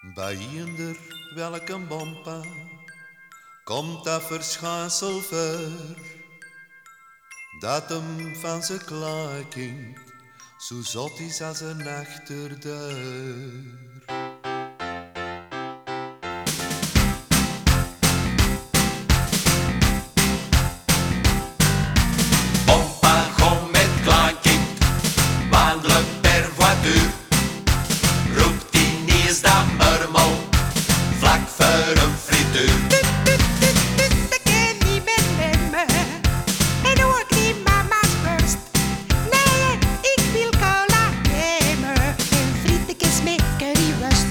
Bij eender welke bompa komt dat verschijnsel ver, dat hem van zijn klaarkind zo zot is als een achterdeur. Bompa gewoon met klaarkind, wandelen per voituur, roept die niet eens dat murmel, vlak voor een frituur. Dat ken niet met me en ook niet mama's borst. Nee, ik wil cola nemen en frietjes met currywurst.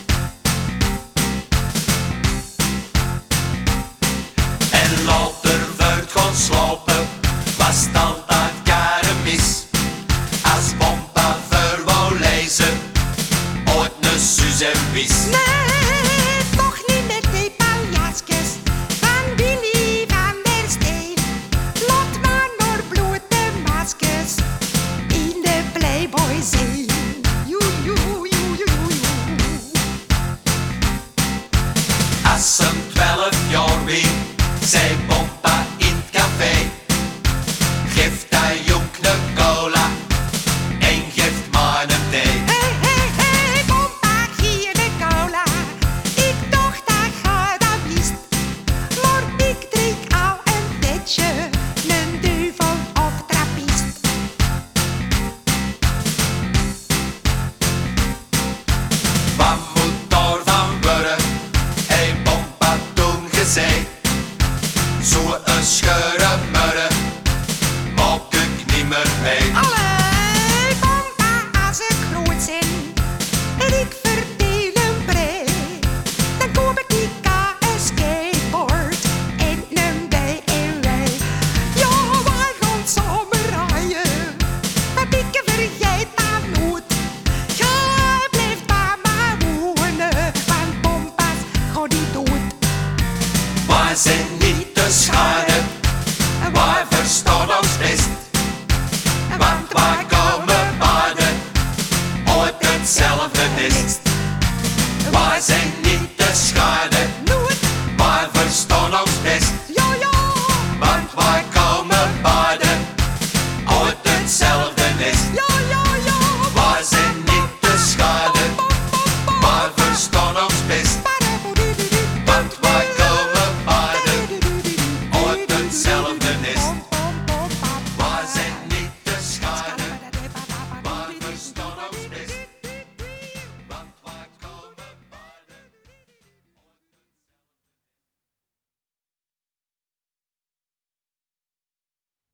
En later wordt gaan slapen, was het altijd jaren mis. Als Bompa voor wou lezen, ooit een zus en wis. Nee, toch niet met die paljasjes van Willy van der Steen. Laat maar naar blote maskers in de Playboy zien. Joe, joe, joe, joe, joe. Als ze 12 jaar wie, zei Bompa in het café, geeft hij jonk een cola en geeft maar een thee. Hey, Bompa, hier de cola. Ik dacht dat je dat wist. Maar ik drink al een tijdje een duivel of trappist. Wat moet daarvan worden? Hey Bompa toen gezegd, zo'n scheure murre maak ik niet meer mee. Allee, Bompa, als ik groot ben en ik verdien een pre, dan koop ik een skateboard en een BMW. Ja, wij gaan samen rijden, want ik vergeet dat nooit. Jij blijft bij mij wonen, want Bompa's gaat niet dood. Wij zijn niet te schade, wij verstaan ons best, want wij komen beiden uit hetzelfde nest. Wij zijn niet te schade.